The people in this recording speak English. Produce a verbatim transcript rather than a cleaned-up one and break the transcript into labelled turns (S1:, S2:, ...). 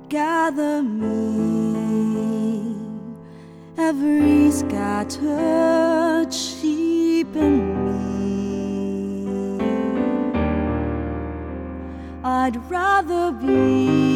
S1: gather me, every scattered sheep in me. I'd rather be